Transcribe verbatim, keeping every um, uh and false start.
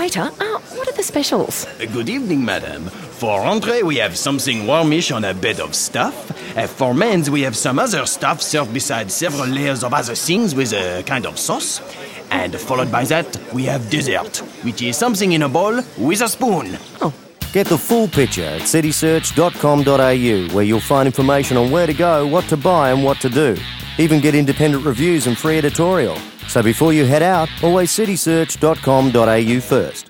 waiter, uh, what are the specials? Uh, Good evening, madam. For entree, we have something warmish on a bed of stuff. Uh, for mains, we have some other stuff served beside several layers of other things with a kind of sauce. And followed by that, we have dessert, which is something in a bowl with a spoon. Oh. Get the full picture at city search dot com dot a u, where you'll find information on where to go, what to buy and what to do. Even get independent reviews and free editorial. So before you head out, always city search dot com dot a u first.